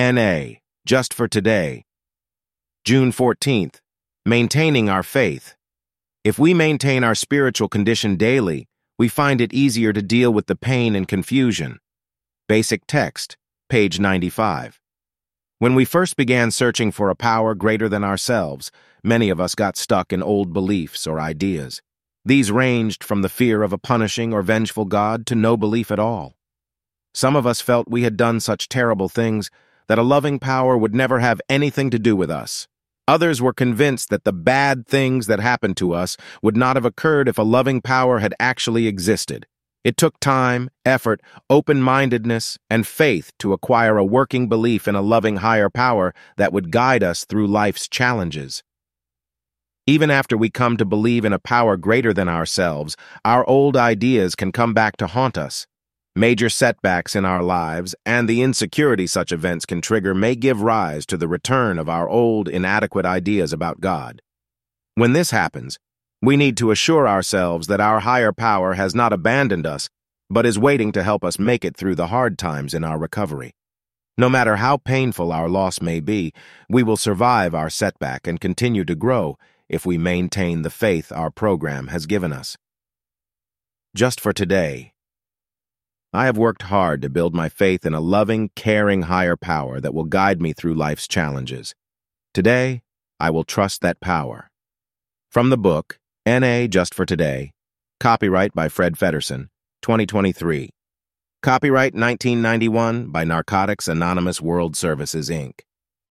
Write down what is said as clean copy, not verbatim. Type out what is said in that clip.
NA, Just for Today. June 14th, Maintaining Our Faith. If we maintain our spiritual condition daily, we find it easier to deal with the pain and confusion. Basic text, page 95. When we first began searching for a power greater than ourselves, many of us got stuck in old beliefs or ideas. These ranged from the fear of a punishing or vengeful God to no belief at all. Some of us felt we had done such terrible things that a loving power would never have anything to do with us. Others were convinced that the bad things that happened to us would not have occurred if a loving power had actually existed. It took time, effort, open-mindedness, and faith to acquire a working belief in a loving higher power that would guide us through life's challenges. Even after we come to believe in a power greater than ourselves, our old ideas can come back to haunt us. Major setbacks in our lives and the insecurity such events can trigger may give rise to the return of our old, inadequate ideas about God. When this happens, we need to assure ourselves that our higher power has not abandoned us, but is waiting to help us make it through the hard times in our recovery. No matter how painful our loss may be, we will survive our setback and continue to grow if we maintain the faith our program has given us. Just for today, I have worked hard to build my faith in a loving, caring higher power that will guide me through life's challenges. Today, I will trust that power. From the book, N.A. Just for Today, copyright by Fred Feddersen, 2023. Copyright 1991 by Narcotics Anonymous World Services, Inc.